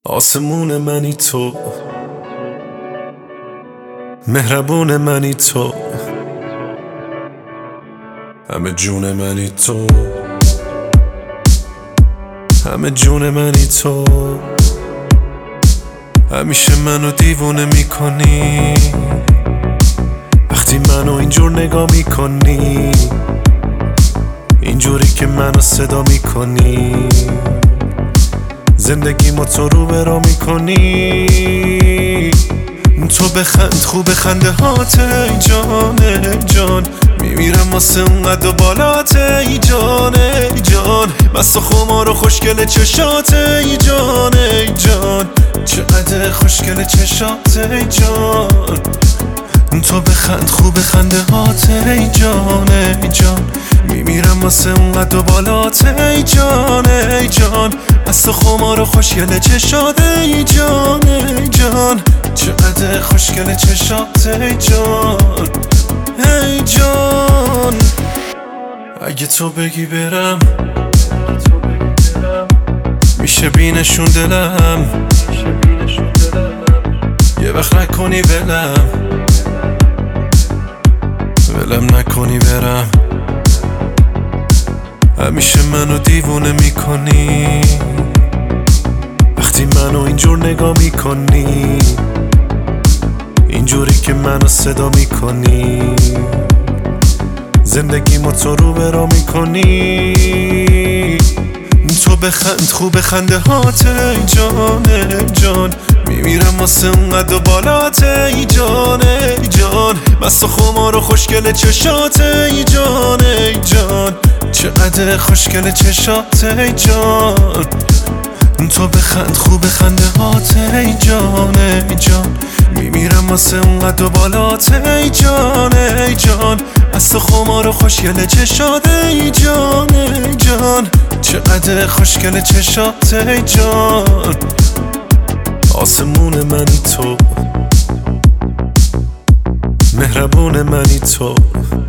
آسمون منی تو، مهربون منی تو، همه جون منی تو، همه جون منی تو. همیشه منو دیوونه میکنی وقتی منو اینجور نگاه میکنی، اینجوری که منو صدا میکنی، زندگی ما تو رو برا میکنی. تو بخند خوب خنده هات ای جان ای جان، میمیرم واسه اونقدر بالات ای جان ای جان، مست و خمار و خوشگل چشات ای جان ای جان، چقدر خوشگل چشات ای جان. تو بخند خوب خنده هات ای جان ای جان، میمیرم واسه اونقدر بالات ای جان ای جان، مست و خمار و خوشگل چشات ای جان ای جان، چقدر خوشگل چشات ای جان ای جان. اگه تو بگی برم میشه بینشون دلم، یه وقت نکنی ولم نکنی برم. همیشه منو دیوونه میکنی وقتی منو اینجور نگاه میکنی، اینجوری که منو صدا میکنی، زندگی ما تو رو برا میکنی. تو بخند خوب خنده هات ای جان ای جان، میمیرم واسه اونقدر بالات ای جان ای جان، مست و خمار و خوشگل چشات ای جان ای جان، چقدر خوشگل چشات ای جان. تو بخند خوب خنده هات ای جان ای جان، میمیرم واسه اونقدر بالات ای جان ای جان، مست و خمار و خوشگل چشات ای جان ای جان، چقدر خوشگل چشات ای جان. آسمون منی تو، مهربون منی تو،